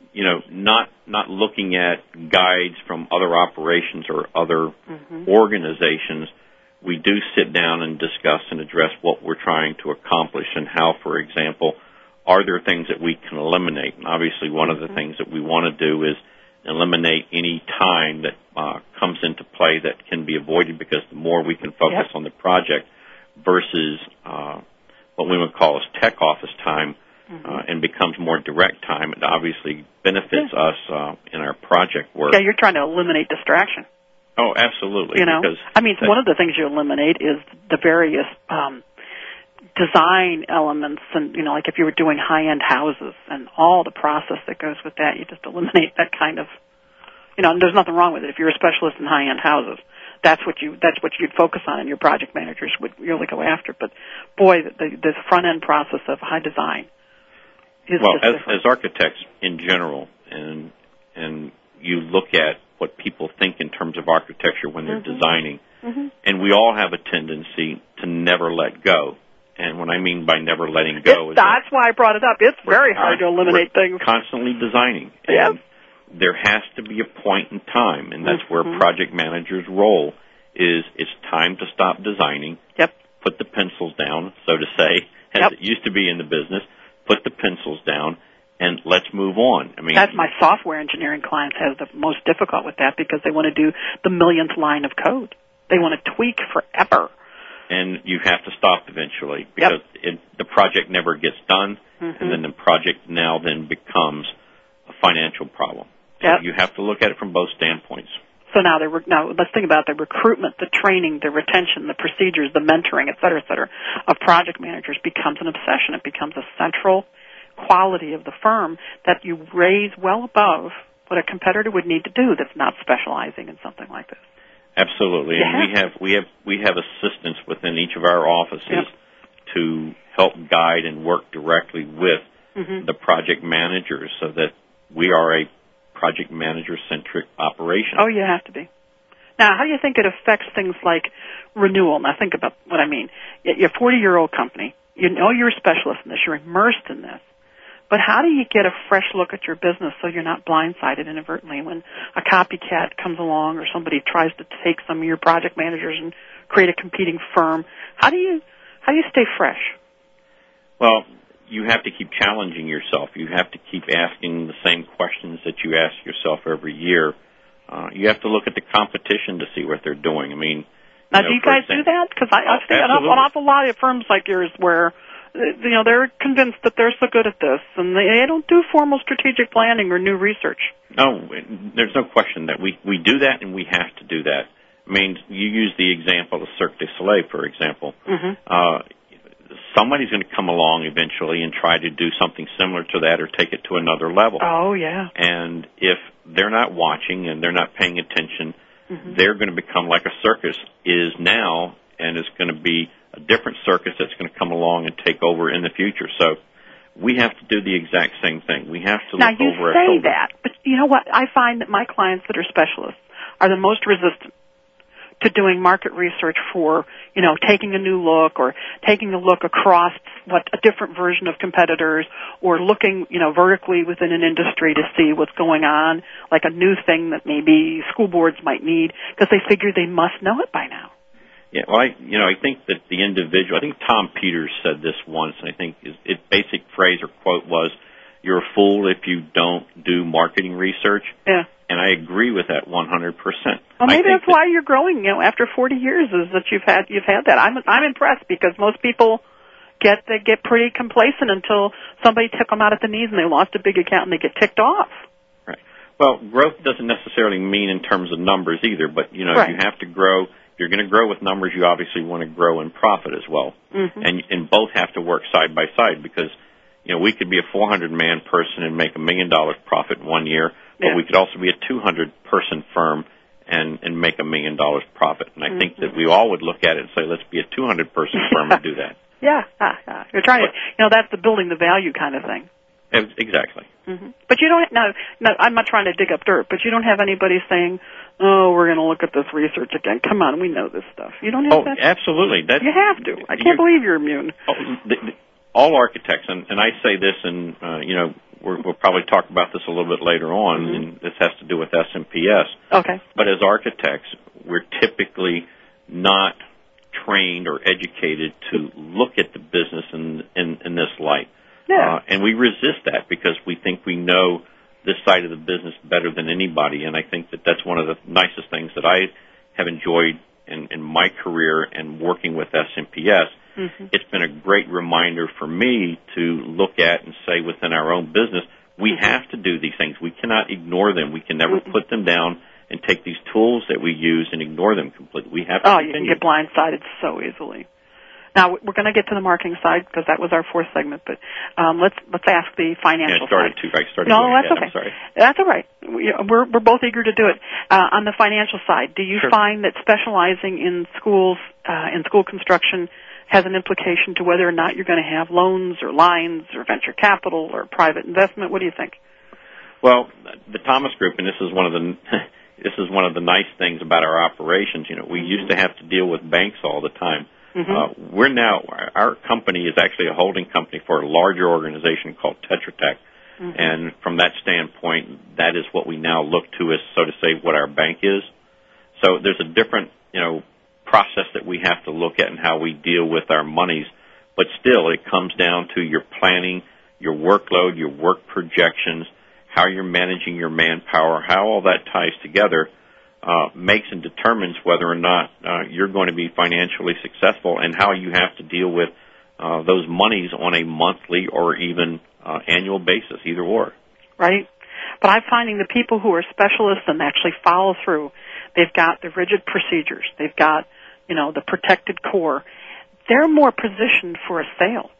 Speaker 10: not looking at guides from other operations or other organizations. We do sit down and discuss and address what we're trying to accomplish and how, for example, are there things that we can eliminate? And obviously one of the things that we want to do is eliminate any time that comes into play that can be avoided, because the more we can focus on the project versus what we would call as tech office time and becomes more direct time, it obviously benefits us in our project work.
Speaker 3: Yeah, you're trying to eliminate distraction.
Speaker 10: Oh, absolutely.
Speaker 3: Because one of the things you eliminate is the various design elements, and like if you were doing high-end houses and all the process that goes with that, you just eliminate that kind of, and there's nothing wrong with it. If you're a specialist in high-end houses, that's what you'd focus on, and your project managers would really go after. But boy, the front-end process of high design is
Speaker 10: as architects in general, and you look at what people think in terms of architecture when they're designing, and we all have a tendency to never let go. And what I mean by never letting go
Speaker 3: that's why I brought it up. It's very hard to eliminate things.
Speaker 10: Constantly designing. And there has to be a point in time, and that's where project managers' role is. It's time to stop designing. Put the pencils down, so to say, as it used to be in the business. Put the pencils down, and let's move on. I mean,
Speaker 3: that's my software engineering clients have the most difficult with that, because they want to do the millionth line of code. They want to tweak forever.
Speaker 10: And you have to stop eventually, because the project never gets done, and then the project now then becomes a financial problem. So you have to look at it from both standpoints.
Speaker 3: So now let's think about the recruitment, the training, the retention, the procedures, the mentoring, et cetera, of project managers becomes an obsession. It becomes a central quality of the firm that you raise well above what a competitor would need to do that's not specializing in something like this.
Speaker 10: Absolutely, and we have assistants within each of our offices to help guide and work directly with the project managers so that we are a project manager-centric operation.
Speaker 3: Oh, you have to be. Now, how do you think it affects things like renewal? Now, think about what I mean. You're a 40-year-old company. You know you're a specialist in this. You're immersed in this. But how do you get a fresh look at your business so you're not blindsided inadvertently when a copycat comes along or somebody tries to take some of your project managers and create a competing firm? How do you stay fresh?
Speaker 10: Well, you have to keep challenging yourself. You have to keep asking the same questions that you ask yourself every year. You have to look at the competition to see what they're doing. I mean,
Speaker 3: now, do you guys do that? Because I've seen an awful lot of firms like yours where they're convinced that they're so good at this, and they don't do formal strategic planning or new research. No,
Speaker 10: there's no question that we do that, and we have to do that. I mean, you use the example of Cirque du Soleil, for example. Somebody's going to come along eventually and try to do something similar to that or take it to another level.
Speaker 3: Oh, yeah.
Speaker 10: And if they're not watching and they're not paying attention, they're going to become like a circus is now, and it's going to be a different circus that's going to come along and take over in the future. So we have to do the exact same thing. We have to look over our shoulder.
Speaker 3: Now, you say that, but you know what? I find that my clients that are specialists are the most resistant to doing market research for, taking a new look or taking a look across a different version of competitors or looking, vertically within an industry to see what's going on, like a new thing that maybe school boards might need because they figure they must know it by now.
Speaker 10: Yeah, well, I think that the individual, I think Tom Peters said this once, and I think his basic phrase or quote was, "You're a fool if you don't do marketing research."
Speaker 3: Yeah.
Speaker 10: And I agree with that 100%.
Speaker 3: Well, maybe that's why you're growing, after 40 years is that you've had that. I'm impressed because most people get pretty complacent until somebody took them out at the knees and they lost a big account and they get ticked off.
Speaker 10: Right. Well, growth doesn't necessarily mean in terms of numbers either, but you have to grow. If you're going to grow with numbers, you obviously want to grow in profit as well. And both have to work side by side because we could be a 400-man person and make $1 million profit in 1 year, but we could also be a 200-person firm and make $1 million profit. And I think that we all would look at it and say, let's be a 200-person firm and do that.
Speaker 3: Yeah. You're trying to, that's the building the value kind of thing.
Speaker 10: Exactly.
Speaker 3: But you don't, no, I'm not trying to dig up dirt, but you don't have anybody saying, oh, we're going to look at this research again. Come on, we know this stuff. You don't have that?
Speaker 10: Oh, absolutely.
Speaker 3: You have to. I can't believe you're immune.
Speaker 10: All architects, and I say this, and we'll probably talk about this a little bit later on, and this has to do with SMPS.
Speaker 3: Okay.
Speaker 10: But as architects, we're typically not trained or educated to look at the business in this light.
Speaker 3: Yeah.
Speaker 10: And we resist that because we think we know this side of the business better than anybody, and I think that that's one of the nicest things that I have enjoyed in my career and working with SMPS. It's been a great reminder for me to look at and say within our own business, we have to do these things. We cannot ignore them. We can never put them down and take these tools that we use and ignore them completely. We have to continue.
Speaker 3: You can get blindsided so easily. Now, we're going to get to the marketing side because that was our fourth segment, but let's ask the financial side.
Speaker 10: I started
Speaker 3: No, that's okay.
Speaker 10: I'm sorry.
Speaker 3: That's all right. We're both eager to do it. On the financial side, do you find that specializing in schools, in school construction, has an implication to whether or not you're going to have loans or lines or venture capital or private investment? What do you think?
Speaker 10: Well, the Thomas Group, and this is one of the nice things about our operations. We used to have to deal with banks all the time. Our company is actually a holding company for a larger organization called Tetra Tech. And from that standpoint, that is what we now look to as, so to say, what our bank is. So there's a different, process that we have to look at and how we deal with our monies. But still, it comes down to your planning, your workload, your work projections, how you're managing your manpower, how all that ties together makes and determines whether or not you're going to be financially successful and how you have to deal with those monies on a monthly or even annual basis, either or.
Speaker 3: Right. But I'm finding the people who are specialists and actually follow through, they've got the rigid procedures, they've got, the protected core, they're more positioned for a sale.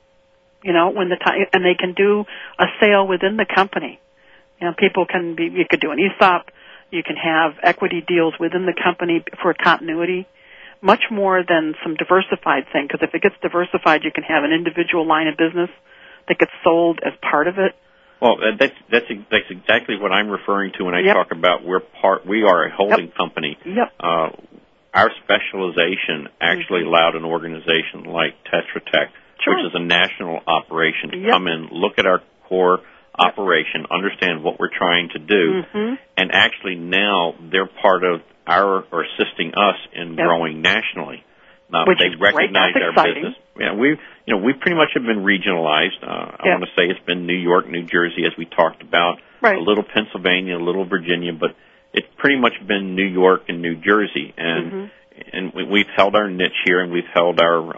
Speaker 3: When the time, and they can do a sale within the company. People can be, you could do an ESOP, you can have equity deals within the company for continuity, much more than some diversified thing, because if it gets diversified, you can have an individual line of business that gets sold as part of it.
Speaker 10: Well, that's exactly what I'm referring to when I talk about we are a holding company.
Speaker 3: Yep.
Speaker 10: Our specialization actually allowed an organization like Tetra Tech, which is a national operation, to come in, look at our core operation, understand what we're trying to do, and actually now they're part of or assisting us in growing nationally. Now,
Speaker 3: which
Speaker 10: they
Speaker 3: is
Speaker 10: recognize
Speaker 3: great. That's
Speaker 10: our
Speaker 3: exciting.
Speaker 10: business. Yeah, we pretty much have been regionalized. I want to say it's been New York, New Jersey, as we talked about, a little Pennsylvania, a little Virginia, but it's pretty much been New York and New Jersey, and we've held our niche here, and we've held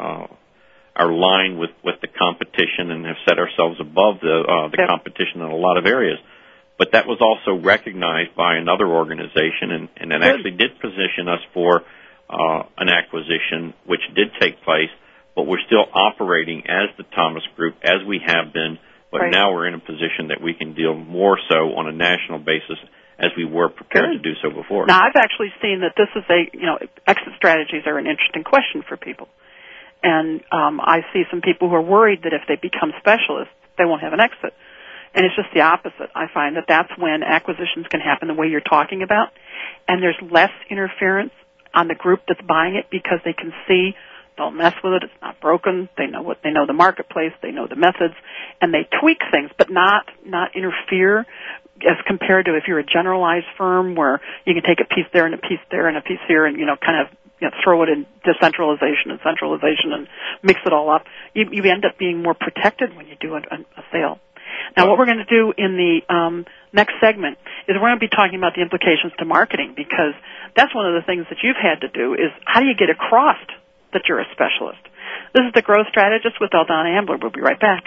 Speaker 10: our line with the competition, and have set ourselves above the competition in a lot of areas. But that was also recognized by another organization, and it actually did position us for an acquisition, which did take place, but we're still operating as the Thomas Group, as we have been, but now we're in a position that we can deal more so on a national basis as we were prepared to do so before.
Speaker 3: Now, I've actually seen that this is exit strategies are an interesting question for people. And I see some people who are worried that if they become specialists, they won't have an exit. And it's just the opposite. I find that that's when acquisitions can happen the way you're talking about, and there's less interference on the group that's buying it because they can see, don't mess with it, it's not broken, they know the marketplace, they know the methods, and they tweak things, but not interfere as compared to if you're a generalized firm where you can take a piece there and a piece there and a piece here and, throw it in decentralization and centralization and mix it all up. You end up being more protected when you do a sale. Now, what we're going to do in the next segment is we're going to be talking about the implications to marketing, because that's one of the things that you've had to do is how do you get across that you're a specialist? This is the Growth Strategist with Aldana Ambler. We'll be right back.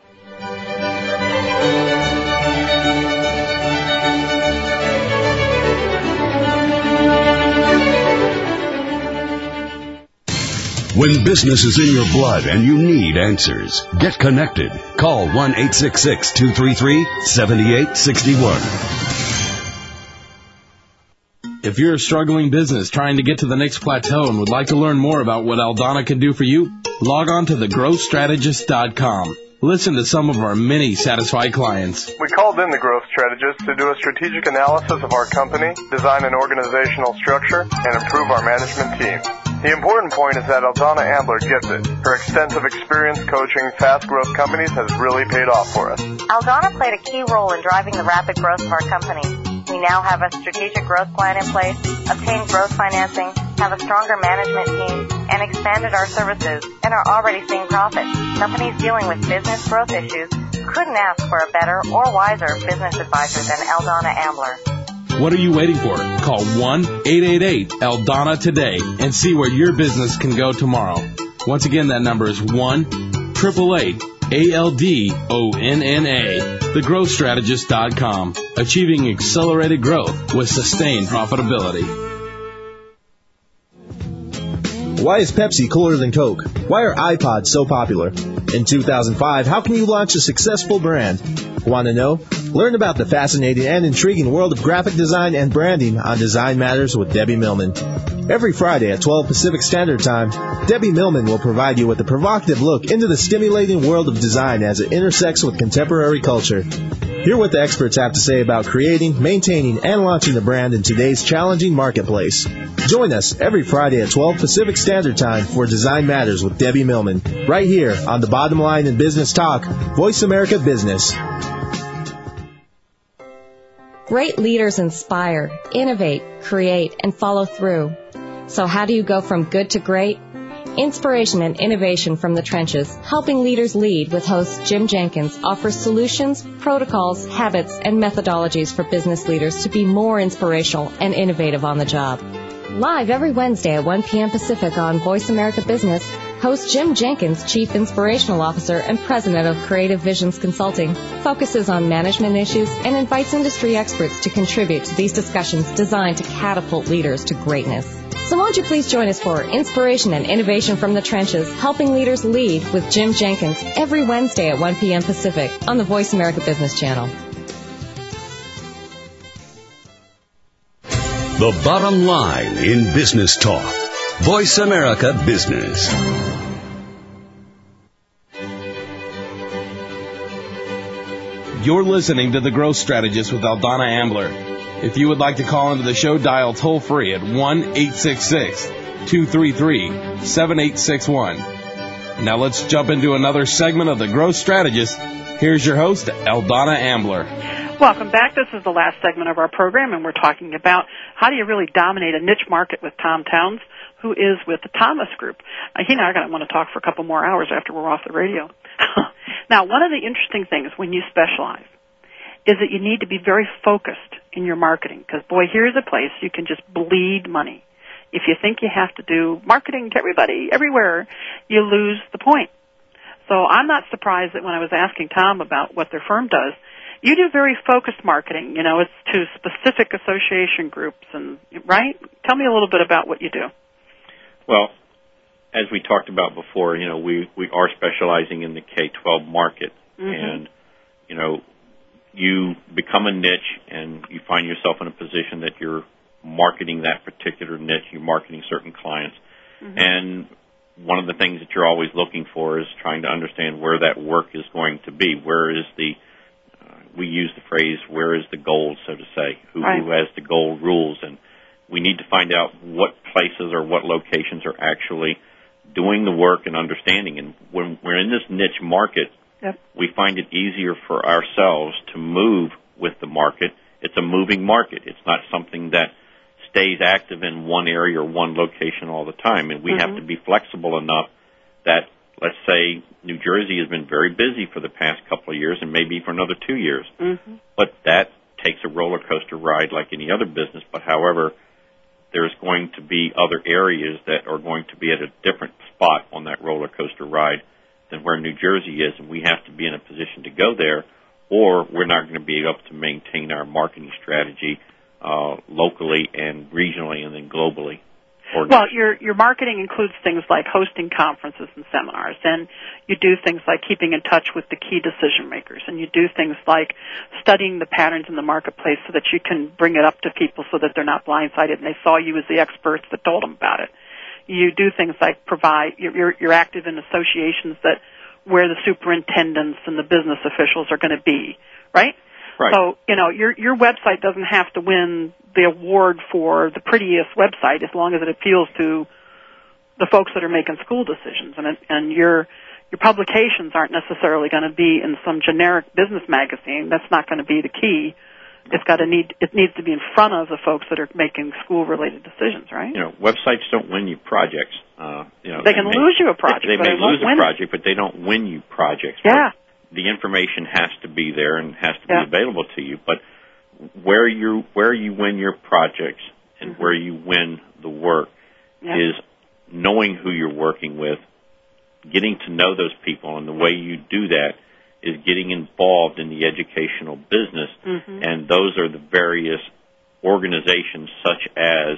Speaker 1: When business is in your blood and you need answers, get connected. Call 1-866-233-7861.
Speaker 2: If you're a struggling business trying to get to the next plateau and would like to learn more about what Aldana can do for you, log on to thegrowthstrategist.com. Listen to some of our many satisfied clients.
Speaker 4: We called in the Growth Strategist to do a strategic analysis of our company, design an organizational structure, and improve our management team. The important point is that Aldana Ambler gets it. Her extensive experience coaching fast-growth companies has really paid off for us.
Speaker 5: Aldana played a key role in driving the rapid growth of our company. We now have a strategic growth plan in place, obtained growth financing, have a stronger management team, and expanded our services, and are already seeing profit. Companies dealing with business growth issues couldn't ask for a better or wiser business advisor than Aldana Ambler.
Speaker 2: What are you waiting for? Call 1-888-ALDANA today and see where your business can go tomorrow. Once again, that number is 1-888-ALDONNA. TheGrowthStrategist.com. Achieving accelerated growth with sustained profitability.
Speaker 9: Why is Pepsi cooler than Coke? Why are iPods so popular? In 2005, how can you launch a successful brand? Want to know? Learn about the fascinating and intriguing world of graphic design and branding on Design Matters with Debbie Millman. Every Friday at 12 Pacific Standard Time, Debbie Millman will provide you with a provocative look into the stimulating world of design as it intersects with contemporary culture. Hear what the experts have to say about creating, maintaining, and launching a brand in today's challenging marketplace. Join us every Friday at 12 Pacific Standard Time for Design Matters with Debbie Millman, right here on The Bottom Line in Business Talk, Voice America Business.
Speaker 14: Great leaders inspire, innovate, create, and follow through. So how do you go from good to great? Inspiration and innovation from the trenches, helping leaders lead with host Jim Jenkins, offers solutions, protocols, habits, and methodologies for business leaders to be more inspirational and innovative on the job. Live every Wednesday at 1 p.m. Pacific on Voice America Business, Host Jim Jenkins, Chief Inspirational Officer and President of Creative Visions Consulting, focuses on management issues and invites industry experts to contribute to these discussions designed to catapult leaders to greatness. So won't you please join us for Inspiration and Innovation from the Trenches, Helping Leaders Lead with Jim Jenkins every Wednesday at 1 p.m. Pacific on the Voice America Business Channel.
Speaker 1: The bottom line in business talk. Voice America Business.
Speaker 2: You're listening to The Growth Strategist with Aldana Ambler. If you would like to call into the show, dial toll-free at 1-866-233-7861. Now let's jump into another segment of The Growth Strategist. Here's your host, Aldana Ambler.
Speaker 3: Welcome back. This is the last segment of our program, and we're talking about how do you really dominate a niche market with Tom Towns, who is with the Thomas Group. He and I are going to want to talk for a couple more hours after we're off the radio. Now, one of the interesting things when you specialize is that you need to be very focused in your marketing, because, boy, here's a place you can just bleed money. If you think you have to do marketing to everybody, everywhere, you lose the point. So I'm not surprised that when I was asking Tom about what their firm does, you do very focused marketing. You know, it's to specific association groups, and right? Tell me a little bit about what you do.
Speaker 10: Well, as we talked about before, you know, we are specializing in the K-12 market, and, you know, you become a niche and you find yourself in a position that you're marketing that particular niche, you're marketing certain clients, and one of the things that you're always looking for is trying to understand where that work is going to be. Where is the we use the phrase, where is the gold, so to say, who has the gold rules, and we need to find out what places or what locations are actually doing the work and understanding. And when we're in this niche market, we find it easier for ourselves to move with the market. It's a moving market. It's not something that stays active in one area or one location all the time. And we have to be flexible enough that, let's say, New Jersey has been very busy for the past couple of years and maybe for another 2 years. But that takes a roller coaster ride like any other business. But, however, there's going to be other areas that are going to be at a different spot on that roller coaster ride than where New Jersey is, and we have to be in a position to go there, or we're not going to be able to maintain our marketing strategy locally and regionally and then globally.
Speaker 3: Well, your marketing includes things like hosting conferences and seminars, and you do things like keeping in touch with the key decision makers, and you do things like studying the patterns in the marketplace so that you can bring it up to people so that they're not blindsided and they saw you as the experts that told them about it. You do things like you're active in associations that where the superintendents and the business officials are going to be, right?
Speaker 10: Right.
Speaker 3: So, you know, your website doesn't have to win the award for the prettiest website as long as it appeals to the folks that are making school decisions. And your publications aren't necessarily going to be in some generic business magazine. That's not going to be the key. It needs to be in front of the folks that are making school-related decisions, right?
Speaker 10: You know, websites don't win you projects. You know,
Speaker 3: they can lose you a project.
Speaker 10: They may lose a project, but they don't win you projects.
Speaker 3: Yeah.
Speaker 10: The information has to be there and has to be available to you. But where you win your projects and where you win the work is knowing who you're working with, getting to know those people, and the way you do that is getting involved in the educational business, and those are the various organizations such as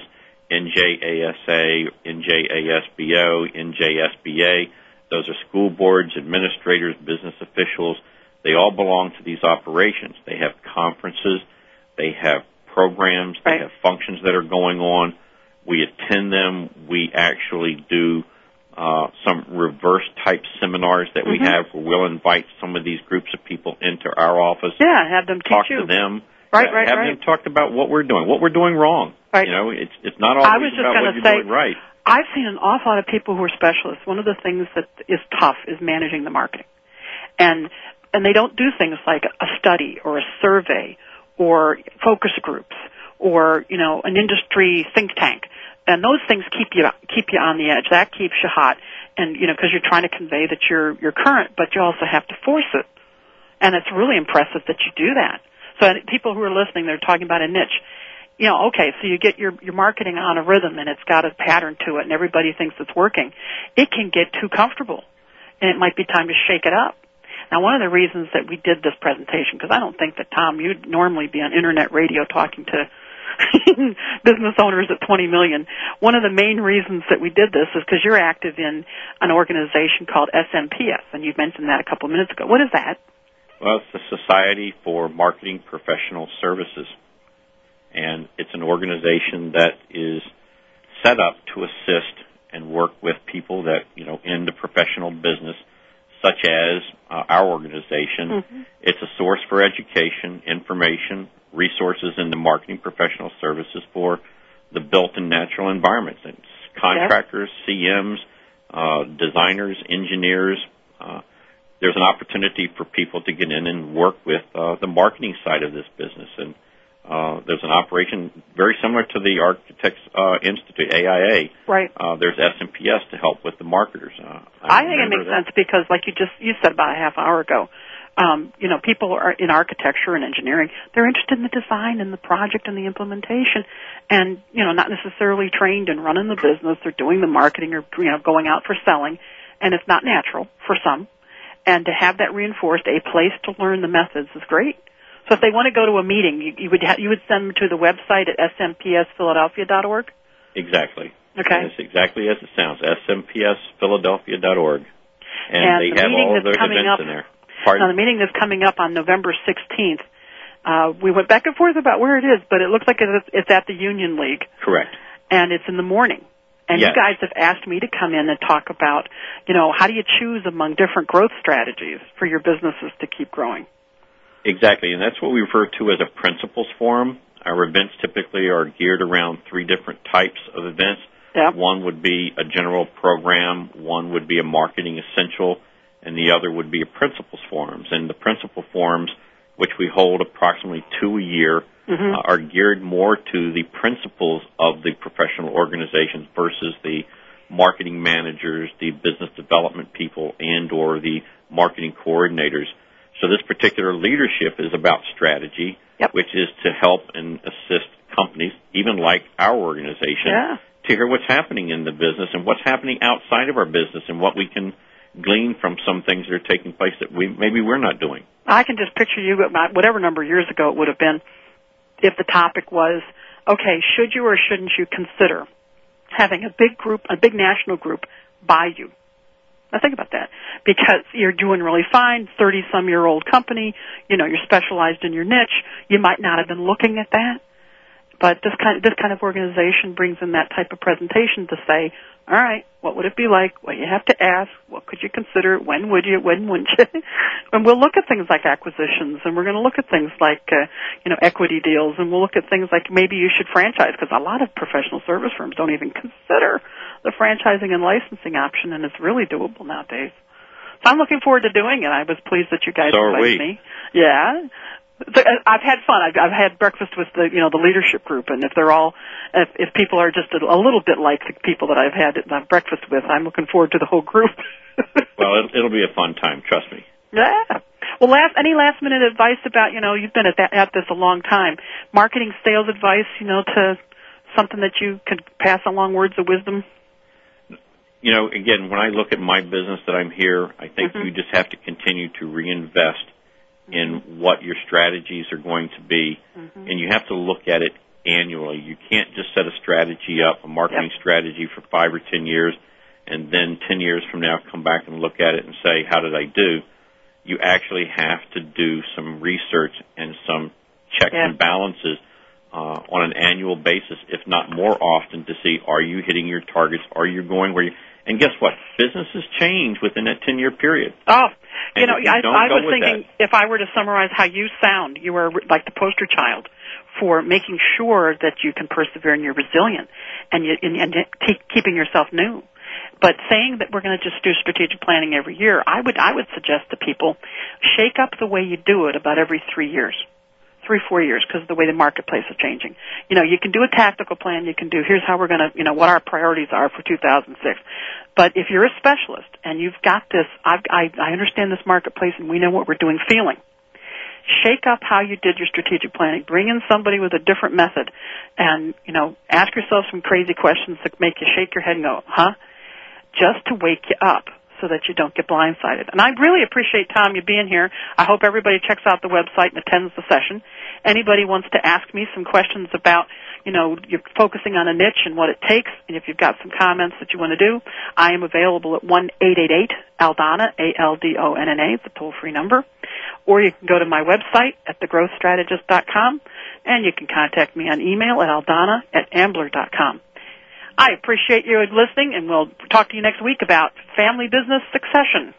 Speaker 10: NJASA, NJASBO, NJSBA. Those are school boards, administrators, business officials. They all belong to these operations. They have conferences. They have programs. They have functions that are going on. We attend them. We actually do some reverse-type seminars that we have where we'll invite some of these groups of people into our office.
Speaker 3: Yeah, have them
Speaker 10: talk
Speaker 3: teach you.
Speaker 10: To them.
Speaker 3: Have
Speaker 10: them talk about what we're doing wrong.
Speaker 3: Right.
Speaker 10: You know, it's not always about what you're doing right.
Speaker 3: I've seen an awful lot of people who are specialists. One of the things that is tough is managing the marketing. And they don't do things like a study or a survey or focus groups or, you know, an industry think tank. And those things keep you on the edge. That keeps you hot. And, you know, because you're trying to convey that you're current, but you also have to force it. And it's really impressive that you do that. So people who are listening, they're talking about a niche. okay, so you get your marketing on a rhythm and it's got a pattern to it and everybody thinks it's working, it can get too comfortable and it might be time to shake it up. Now, one of the reasons that we did this presentation, because I don't think that, Tom, you'd normally be on internet radio talking to business owners at 20 million. One of the main reasons that we did this is because you're active in an organization called SMPS, and you mentioned that a couple of minutes ago. What is that?
Speaker 10: Well, it's the Society for Marketing Professional Services, and it's an organization that is set up to assist and work with people that, in the professional business, such as our organization. Mm-hmm. It's a source for education, information, resources in the marketing professional services for the built and natural environments. It's contractors, CMs, designers, engineers. There's an opportunity for people to get in and work with the marketing side of this business. And there's an operation very similar to the Architects Institute, AIA.
Speaker 3: Right.
Speaker 10: There's SMPS to help with the marketers.
Speaker 3: I think it makes sense because, like you said about a half hour ago, people are in architecture and engineering. They're interested in the design and the project and the implementation, and not necessarily trained in running the business or doing the marketing or going out for selling. And it's not natural for some. And to have that reinforced, a place to learn the methods is great. So if they want to go to a meeting, you would send them to the website at smpsphiladelphia.org?
Speaker 10: Exactly.
Speaker 3: Okay.
Speaker 10: It's exactly as it sounds, smpsphiladelphia.org. And they have all of their events in there.
Speaker 3: Now, the meeting that's coming up on November 16th, we went back and forth about where it is, but it looks like it's at the Union League.
Speaker 10: Correct.
Speaker 3: And it's in the morning. And
Speaker 10: yes.
Speaker 3: You guys have asked me to come in and talk about, how do you choose among different growth strategies for your businesses to keep growing?
Speaker 10: Exactly, and that's what we refer to as a principles forum. Our events typically are geared around 3 different types of events.
Speaker 3: Yep.
Speaker 10: One would be a general program, one would be a marketing essential, and the other would be a principles forums. And the principle forums, which we hold approximately 2 a year,
Speaker 3: mm-hmm.
Speaker 10: Are geared more to the principles of the professional organizations versus the marketing managers, the business development people, and or the marketing coordinators. So this particular leadership is about strategy,
Speaker 3: yep.
Speaker 10: which is to help and assist companies, even like our organization,
Speaker 3: yeah.
Speaker 10: to hear what's happening in the business and what's happening outside of our business and what we can glean from some things that are taking place that maybe we're not doing.
Speaker 3: I can just picture you, whatever number of years ago it would have been, if the topic was, okay, should you or shouldn't you consider having a big national group buy you? Now think about that, because you're doing really fine, 30-some-year-old company, you're specialized in your niche. You might not have been looking at that, but this kind of organization brings in that type of presentation to say, all right, what would it be like? What you have to ask? What could you consider? When would you? When wouldn't you? And we'll look at things like acquisitions, and we're going to look at things like equity deals, and we'll look at things like maybe you should franchise, because a lot of professional service firms don't even consider the franchising and licensing option, and it's really doable nowadays. So I'm looking forward to doing it. I was pleased that you guys invited me. Yeah. So I've had fun. I've had breakfast with the leadership group, and if people are just a little bit like the people that I've had breakfast with, I'm looking forward to the whole group.
Speaker 10: Well, it'll be a fun time, trust me.
Speaker 3: Yeah. Well, any last minute advice about you've been at this a long time, marketing, sales advice, to something that you could pass along, words of wisdom?
Speaker 10: Again, when I look at my business that I'm here, I think
Speaker 3: mm-hmm.
Speaker 10: you just have to continue to reinvest in what your strategies are going to be,
Speaker 3: mm-hmm.
Speaker 10: and you have to look at it annually. You can't just set a strategy up, a marketing
Speaker 3: yep.
Speaker 10: strategy for 5 or 10 years, and then 10 years from now come back and look at it and say, how did I do? You actually have to do some research and some checks
Speaker 3: yeah.
Speaker 10: and balances on an annual basis, if not more often, to see, are you hitting your targets? Are you going where you... And guess what? Businesses change within that 10-year period.
Speaker 3: Oh,
Speaker 10: I
Speaker 3: was thinking if I were to summarize how you sound, you are like the poster child for making sure that you can persevere and you're resilient and keeping yourself new. But saying that we're going to just do strategic planning every year, I would suggest to people, shake up the way you do it about every 3 years. 3-4 years, because of the way the marketplace is changing. You can do a tactical plan. You can do, here's how we're going to, what our priorities are for 2006. But if you're a specialist and you've got this, I understand this marketplace and we know what we're doing feeling, Shake up how you did your strategic planning. Bring in somebody with a different method and, ask yourself some crazy questions that make you shake your head and go, huh? Just to wake you up so that you don't get blindsided. And I really appreciate, Tom, you being here. I hope everybody checks out the website and attends the session. Anybody wants to ask me some questions about, you're focusing on a niche and what it takes, and if you've got some comments that you want to do, I am available at 1-888-ALDONA, ALDONNA, it's a toll-free number. Or you can go to my website at thegrowthstrategist.com, and you can contact me on email at aldana@ambler.com. I appreciate you listening, and we'll talk to you next week about family business succession.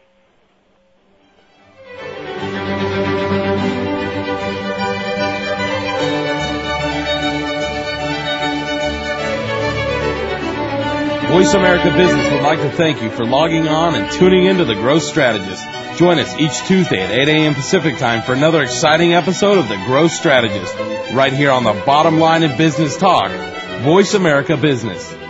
Speaker 2: Voice America Business would like to thank you for logging on and tuning into The Growth Strategist. Join us each Tuesday at 8 a.m. Pacific Time for another exciting episode of The Growth Strategist, right here on the Bottom Line in Business Talk, Voice America Business.